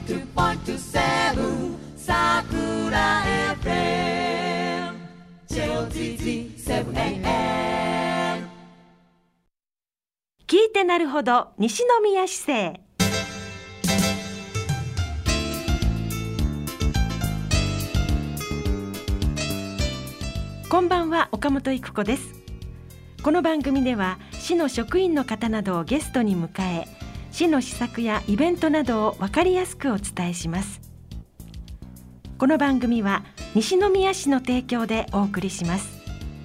92.7 Sakura FM JOZZ7AM 聞いてなるほど西宮市政。こんばんは、岡本育子です。この番組では市の職員の方などをゲストに迎え、市の施策やイベントなどを分かりやすくお伝えします。この番組は西宮市の提供でお送りします。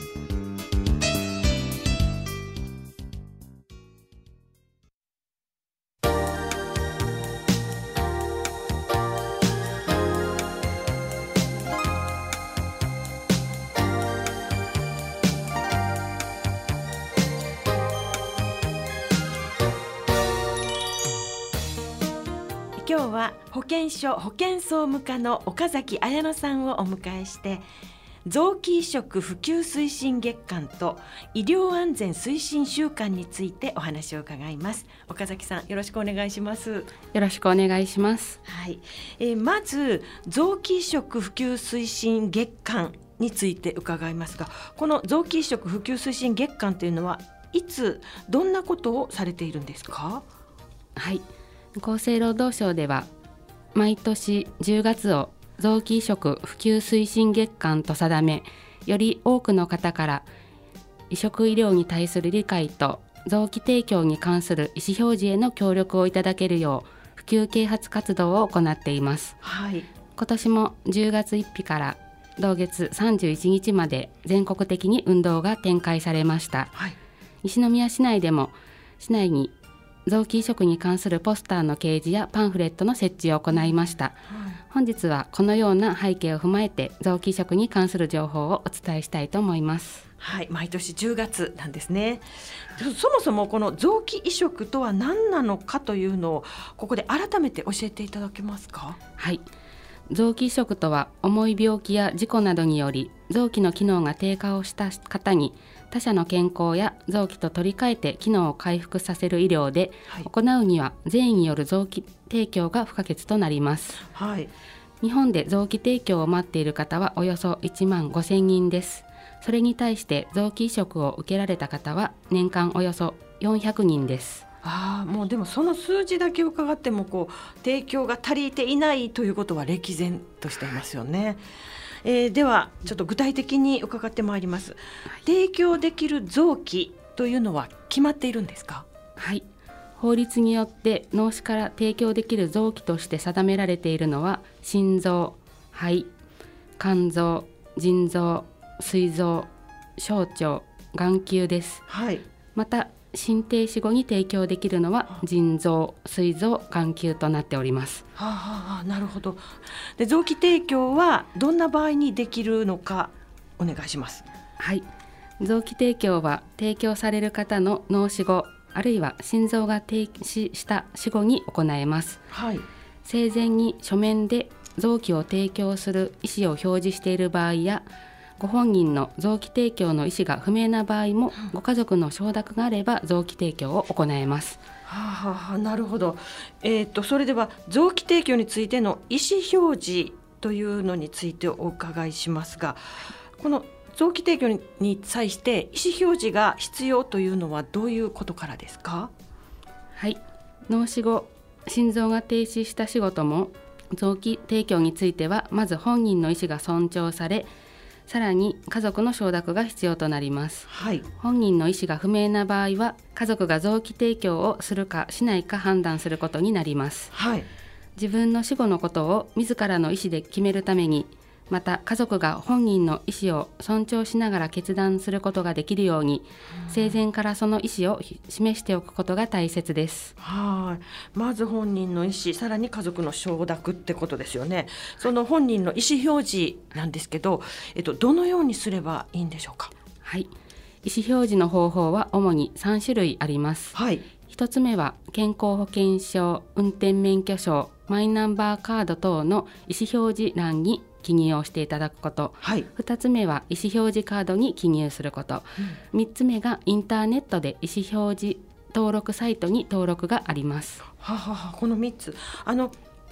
今日は保健所保健総務課の岡崎彩乃さんをお迎えして、臓器移植普及推進月間と医療安全推進週間についてお話を伺います。岡崎さん、よろしくお願いします。 よろしくお願いします。 はい。まず臓器移植普及推進月間について伺いますが、この臓器移植普及推進月間というのはいつどんなことをされているんですか？ はい、厚生労働省では毎年10月を臓器移植普及推進月間と定め、より多くの方から移植医療に対する理解と臓器提供に関する意思表示への協力をいただけるよう普及啓発活動を行っています。 はい、 今年も10月1日から同月31日まで全国的に運動が展開されました。 はい、 西宮市内でも市内に臓器移植に関するポスターの掲示やパンフレットの設置を行いました。はい、本日はこのような背景を踏まえて臓器移植に関する情報をお伝えしたいと思います。 はい、毎年10月なんですね。そもそもこの臓器移植とは何なのかというのをここで改めて教えていただけますか？ はい、臓器移植とは重い病気や事故などにより臓器の機能が低下をした方に他者の健康や臓器と取り替えて機能を回復させる医療で、はい、行うには善意による臓器提供が不可欠となります。 はい、 日本で臓器提供を待っている方はおよそ1万5000人です。それに対して臓器移植を受けられた方は年間およそ400人です。 もうでもその数字だけ伺っても提供が足りていないということは歴然としていますよね。ではちょっと具体的に伺ってまいります。提供できる臓器というのは決まっているんですか？ はい、法律によって脳死から提供できる臓器として定められているのは心臓、肺、肝臓、腎臓、膵臓、小腸、眼球です。 はい、 また心停止後に提供できるのは腎臓、膵臓、眼球となっております。 なるほど。で、臓器提供はどんな場合にできるのかお願いします。 はい、臓器提供は提供される方の脳死後、あるいは心臓が停止した死後に行えます。 はい、 生前に書面で臓器を提供する意思を表示している場合や、ご本人の臓器提供の意思が不明な場合も、ご家族の承諾があれば臓器提供を行えます。 なるほど。それでは臓器提供についての意思表示というのについてお伺いしますが、この臓器提供に際して意思表示が必要というのはどういうことからですか？ はい、脳死後心臓が停止した死後とも臓器提供についてはまず本人の意思が尊重され、さらに家族の承諾が必要となります。 はい、 本人の意思が不明な場合は家族が臓器提供をするかしないか判断することになります。 はい、 自分の死後のことを自らの意思で決めるために、また家族が本人の意思を尊重しながら決断することができるように、生前からその意思を示しておくことが大切です。 まず本人の意思、さらに家族の承諾ってことですよね。その本人の意思表示なんですけど、どのようにすればいいんでしょうか？ はい、意思表示の方法は主に3種類あります。 はい、 1つ目は健康保険証、運転免許証、マイナンバーカード等の意思表示欄に記入をしていただくこと、 はい、 2つ目は意思表示カードに記入すること、3つ目がインターネットで意思表示登録サイトに登録があります。 この3つ、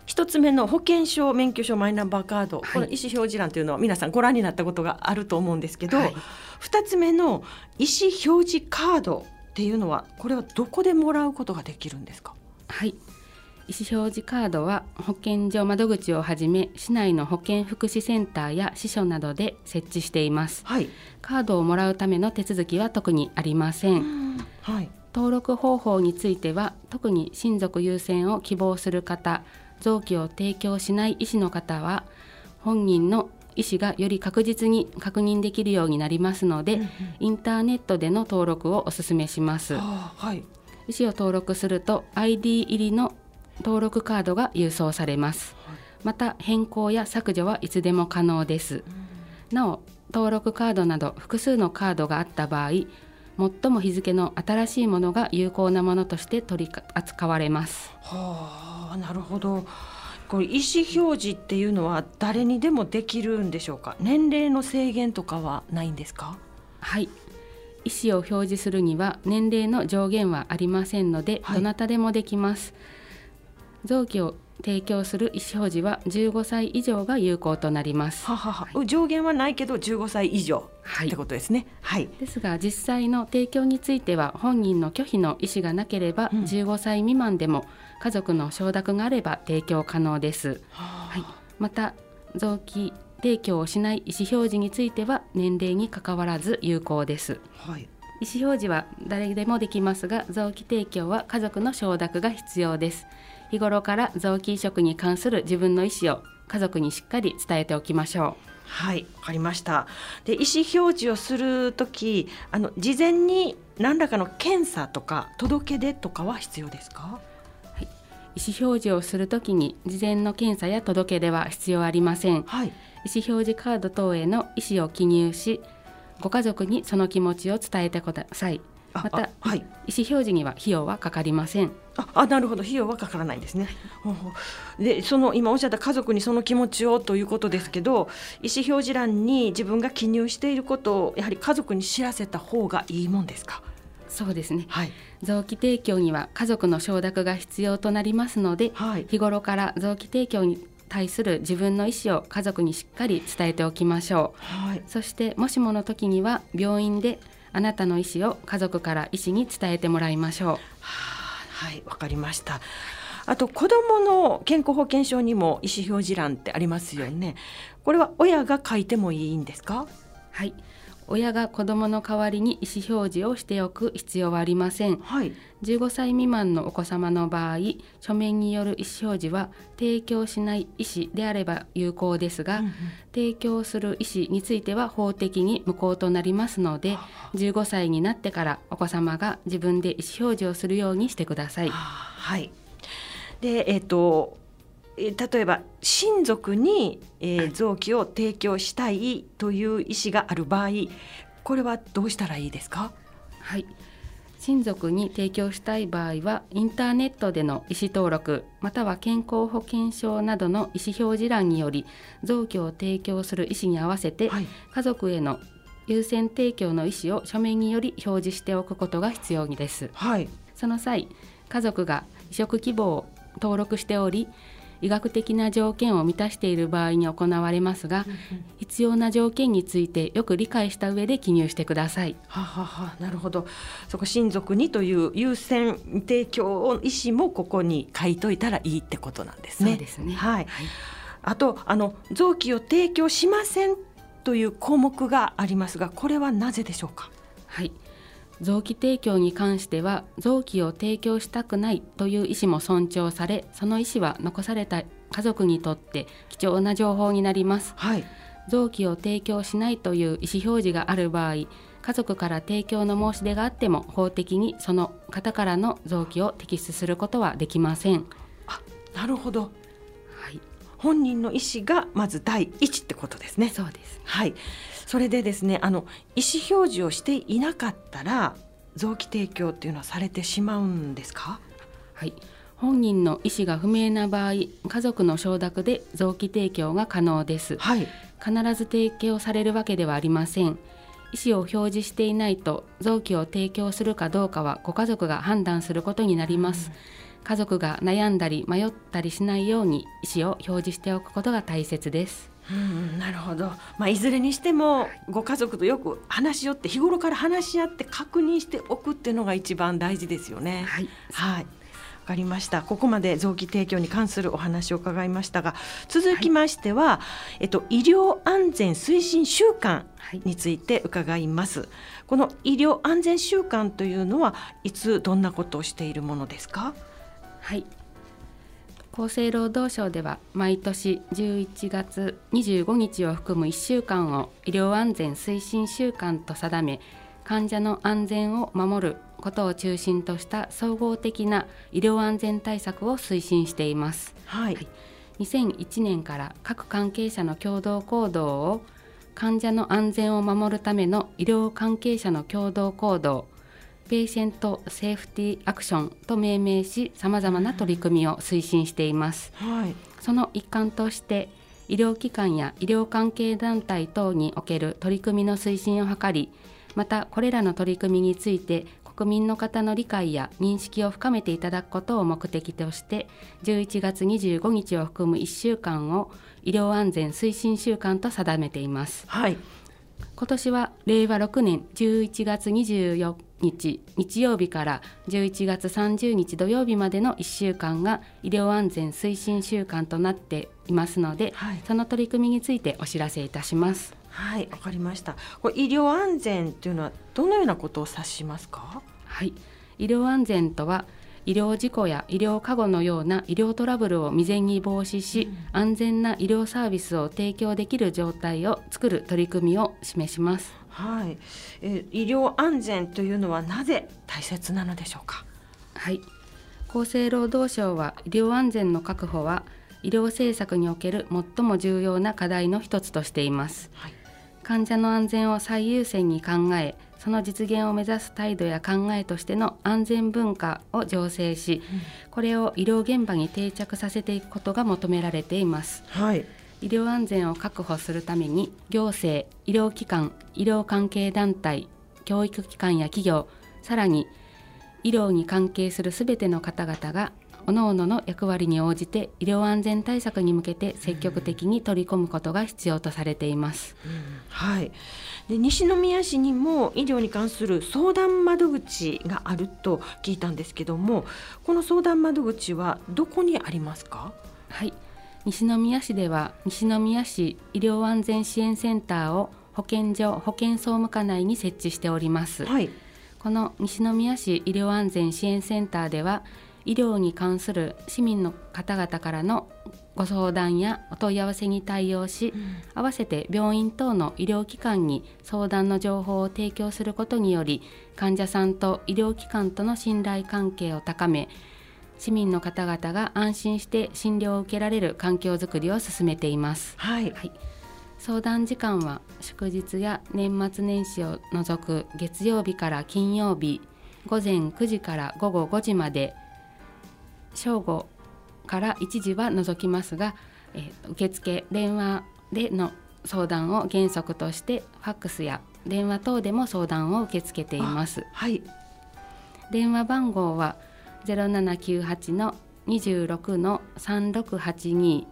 一つ目の保険証、免許証、マイナンバーカード、 はい、 この意思表示欄というのは皆さんご覧になったことがあると思うんですけど、 はい、 二つ目の意思表示カードっていうのはこれはどこでもらうことができるんですか？ はい、意思表示カードは保健所窓口をはじめ市内の保健福祉センターや支所などで設置しています。 はい、 カードをもらうための手続きは特にありません。 はい、 登録方法については特に親族優先を希望する方、臓器を提供しない医師の方は本人の意思がより確実に確認できるようになりますので、インターネットでの登録をお勧めします。 はい、 医師を登録すると ID 入りの登録カードが郵送されます。また変更や削除はいつでも可能です。なお登録カードなど複数のカードがあった場合、最も日付の新しいものが有効なものとして取り扱われます。 なるほど。これ意思表示っていうのは誰にでもできるんでしょうか？年齢の制限とかはないんですか？ はい、意思を表示するには年齢の上限はありませんので、どなたでもできます。臓器を提供する意思表示は15歳以上が有効となります。 上限はないけど15歳以上ってことですね。はい、 ですが実際の提供については本人の拒否の意思がなければ、15歳未満でも家族の承諾があれば提供可能です。はい、また臓器提供をしない意思表示については年齢にかかわらず有効です。 はい、 意思表示は誰でもできますが、臓器提供は家族の承諾が必要です。日頃から臓器移植に関する自分の意思を家族にしっかり伝えておきましょう。 はい、わかりました。で、意思表示をするとき、事前に何らかの検査とか届け出とかは必要ですか？ はい、意思表示をするときに事前の検査や届け出は必要ありません。 はい、 意思表示カード等への意思を記入し、ご家族にその気持ちを伝えてください。また、 はい、 意思表示には費用はかかりません。 なるほど、費用はかからないですね。で、今おっしゃった家族にその気持ちをということですけど、意思表示欄に自分が記入していることをやはり家族に知らせた方がいいもんですか？ そうですね。 はい、 臓器提供には家族の承諾が必要となりますので、 はい、 日頃から臓器提供に対する自分の意思を家族にしっかり伝えておきましょう。 はい、 そしてもしもの時には病院であなたの意思を家族から医師に伝えてもらいましょう。 はい、わかりました。あと子どもの健康保険証にも意思表示欄ってありますよね。これは親が書いてもいいんですか？ はい、親が子どもの代わりに意思表示をしておく必要はありません。 はい、 15歳未満のお子様の場合、書面による意思表示は提供しない意思であれば有効ですが、提供する意思については法的に無効となりますので、15歳になってからお子様が自分で意思表示をするようにしてください。 はい、で、例えば親族に、臓器を提供したいという意思がある場合、これはどうしたらいいですか？ はい、親族に提供したい場合はインターネットでの意思登録または健康保険証などの意思表示欄により臓器を提供する意思に合わせて、 はい、 家族への優先提供の意思を書面により表示しておくことが必要です。 はい、 その際、家族が移植希望を登録しており医学的な条件を満たしている場合に行われますが、必要な条件についてよく理解した上で記入してください。 なるほど。そこ親族にという優先提供意思もここに書いといたらいいってことなんですね。 そうですね。 はい。あと臓器を提供しませんという項目がありますが、これはなぜでしょうか？ はい、臓器提供に関しては臓器を提供したくないという意思も尊重され、その意思は残された家族にとって貴重な情報になります。 はい、 臓器を提供しないという意思表示がある場合、家族から提供の申し出があっても法的にその方からの臓器を摘出することはできません。 なるほど。 はい、 本人の意思がまず第一ってことですね。 そうです。 はい、それでですね、意思表示をしていなかったら臓器提供っていうのはされてしまうんですか？ はい、本人の意思が不明な場合、家族の承諾で臓器提供が可能です。 はい、 必ず提供されるわけではありません。意思を表示していないと臓器を提供するかどうかはご家族が判断することになります。 家族が悩んだり迷ったりしないように意思を表示しておくことが大切です。 なるほど、いずれにしてもご家族とよく話し合って、日頃から話し合って確認しておくっていうのが一番大事ですよね。 はい、 わかりました。ここまで臓器提供に関するお話を伺いましたが、続きましては、医療安全推進週間について伺います。この医療安全週間というのはいつどんなことをしているものですか？ はい、厚生労働省では毎年11月25日を含む1週間を医療安全推進週間と定め、患者の安全を守ることを中心とした総合的な医療安全対策を推進しています。2001年から各関係者の共同行動を患者の安全を守るための医療関係者の共同行動、ペイシェントセーフティアクションと命名し、さまざまな取り組みを推進しています。その一環として医療機関や医療関係団体等における取り組みの推進を図り、またこれらの取り組みについて国民の方の理解や認識を深めていただくことを目的として11月25日を含む1週間を医療安全推進週間と定めています。今年は令和6年11月24日日曜日から11月30日土曜日までの1週間が医療安全推進週間となっていますので、その取り組みについてお知らせいたします。 わかりました。これ医療安全というのはどのようなことを指しますか？ 医療安全とは医療事故や医療過誤のような医療トラブルを未然に防止し、安全な医療サービスを提供できる状態を作る取り組みを示します。 医療安全というのはなぜ大切なのでしょうか？ 厚生労働省は医療安全の確保は医療政策における最も重要な課題の一つとしています。患者の安全を最優先に考え、その実現を目指す態度や考えとしての安全文化を醸成し、これを医療現場に定着させていくことが求められています。医療安全を確保するために行政、医療機関、医療関係団体、教育機関や企業、さらに医療に関係するすべての方々が各々の役割に応じて医療安全対策に向けて積極的に取り込むことが必要とされています。 で、西宮市にも医療に関する相談窓口があると聞いたんですけども、この相談窓口はどこにありますか？ 西宮市では西宮市医療安全支援センターを保健所保健総務課内に設置しております。この西宮市医療安全支援センターでは医療に関する市民の方々からのご相談やお問い合わせに対応し、合わせて病院等の医療機関に相談の情報を提供することにより、患者さんと医療機関との信頼関係を高め、市民の方々が安心して診療を受けられる環境づくりを進めています。相談時間は祝日や年末年始を除く月曜日から金曜日午前9時から午後5時まで、正午から1時は除きますが、受付電話での相談を原則としてファックスや電話等でも相談を受け付けています。電話番号は 0798-26-3682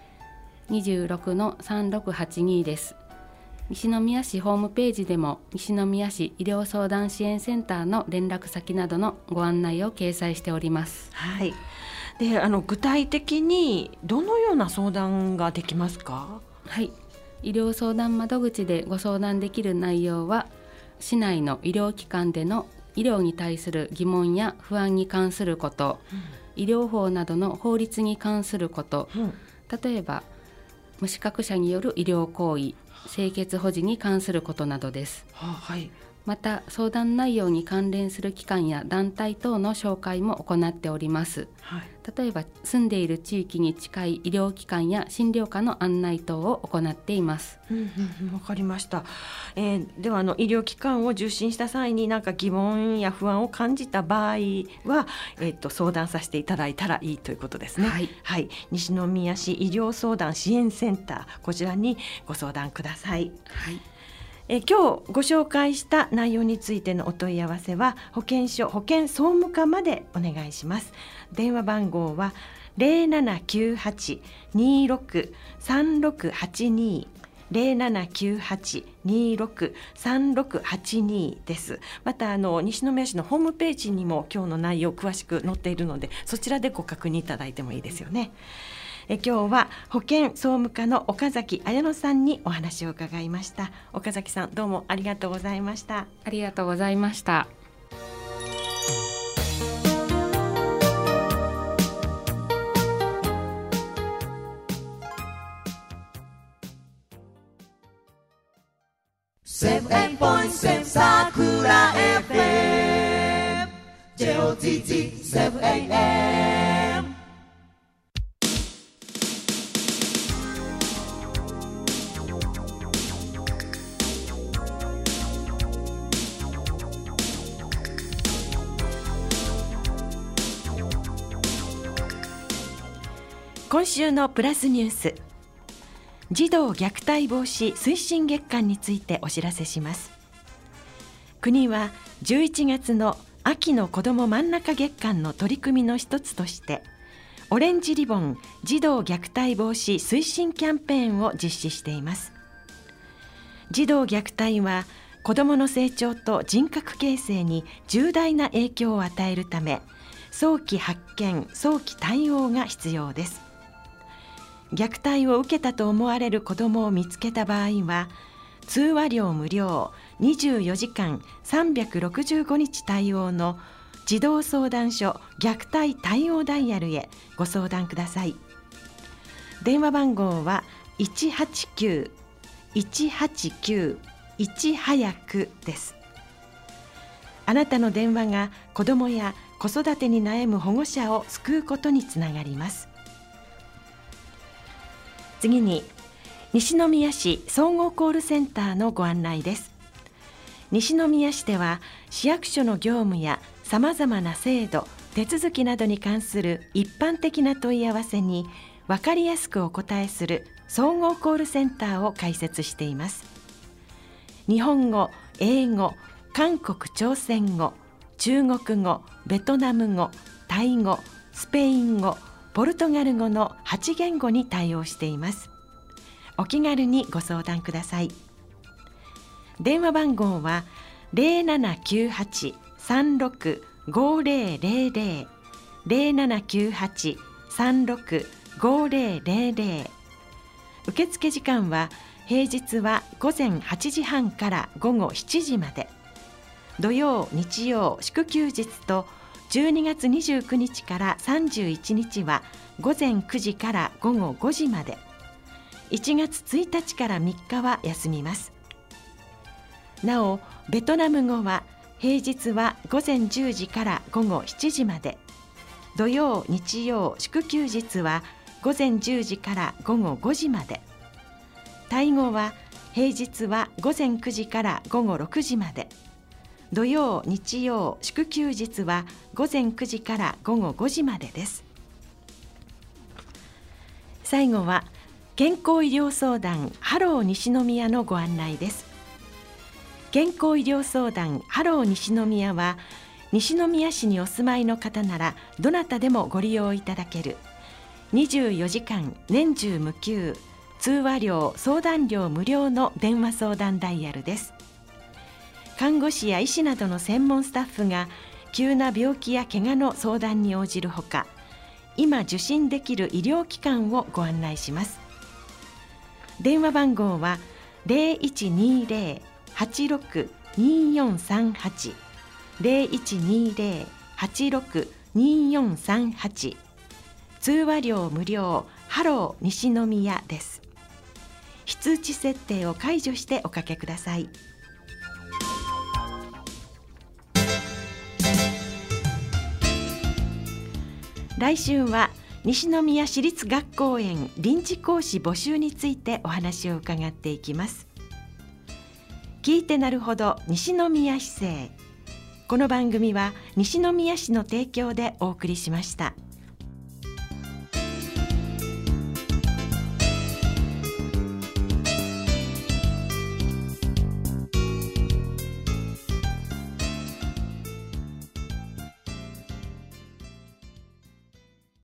26-3682です。西宮市ホームページでも西宮市医療相談支援センターの連絡先などのご案内を掲載しております。 で、具体的にどのような相談ができますか？ 医療相談窓口でご相談できる内容は、市内の医療機関での医療に対する疑問や不安に関すること、医療法などの法律に関すること、例えば無資格者による医療行為、清潔保持に関することなどです。また相談内容に関連する機関や団体等の紹介も行っております。例えば住んでいる地域に近い医療機関や診療科の案内等を行っています。 わかりました。では医療機関を受診した際に何か疑問や不安を感じた場合は、相談させていただいたらいいということですね。西宮市医療相談支援センター、こちらにご相談ください。 今日ご紹介した内容についてのお問い合わせは保健所保健総務課までお願いします。電話番号は 0798-263682 0798-263682 です。また西宮市のホームページにも今日の内容詳しく載っているので、そちらでご確認いただいてもいいですよね。今日は保健総務課の岡崎彩乃さんにお話を伺いました。岡崎さん、どうもありがとうございました。 ありがとうございました。 7.7 Sakura FM JOTT 7am。 今週のプラスニュース、児童虐待防止推進月間についてお知らせします。国は11月の秋の子ども真ん中月間の取り組みの一つとしてオレンジリボン児童虐待防止推進キャンペーンを実施しています。児童虐待は子どもの成長と人格形成に重大な影響を与えるため、早期発見・早期対応が必要です。虐待を受けたと思われる子どもを見つけた場合は、通話料無料24時間365日対応の児童相談所虐待対応ダイヤルへご相談ください。電話番号は 189-189-1早くです。あなたの電話が子どもや子育てに悩む保護者を救うことにつながります。次に西宮市総合コールセンターのご案内です。西宮市では市役所の業務やさまざまな制度・手続きなどに関する一般的な問い合わせに分かりやすくお答えする総合コールセンターを開設しています。日本語、英語、韓国朝鮮語、中国語、ベトナム語、タイ語、スペイン語、ポルトガル語の8言語に対応しています。お気軽にご相談ください。電話番号は 0798-365000 0798-365000。受付時間は平日は午前8時半から午後7時まで、土曜日曜祝休日と12月29日から31日は午前9時から午後5時まで、1月1日から3日は休みます。なお、ベトナム語は平日は午前10時から午後7時まで、土曜日曜祝休日は午前10時から午後5時まで、タイ語は平日は午前9時から午後6時まで、土曜日曜祝休日は午前9時から午後5時までです。最後は健康医療相談ハロー西宮のご案内です。健康医療相談ハロー西宮は西宮市にお住まいの方ならどなたでもご利用いただける24時間年中無休、通話料相談料無料の電話相談ダイヤルです。看護師や医師などの専門スタッフが急な病気や怪我の相談に応じるほか、今受診できる医療機関をご案内します。電話番号は 0120-862438 0120-862438、通話料無料ハロー西宮です。非通知設定を解除しておかけください。来週は西宮市立学校園臨時講師募集についてお話を伺っていきます。聞いてなるほど西宮市政。この番組は西宮市の提供でお送りしました。